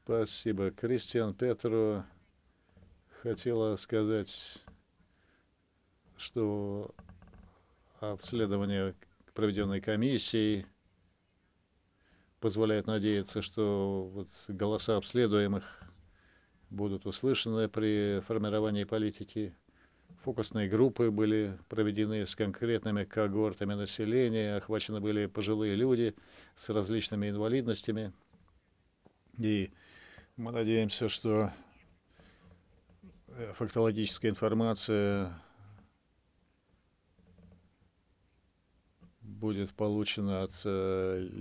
Спасибо. Кристиан Петру хотела сказать, что обследование, проведенной комиссией, позволяет надеяться, что вот голоса обследуемых будут услышаны при формировании политики. Фокусные группы были проведены с конкретными когортами населения, охвачены были пожилые люди с различными инвалидностями. И мы надеемся, что фактологическая информация будет получена от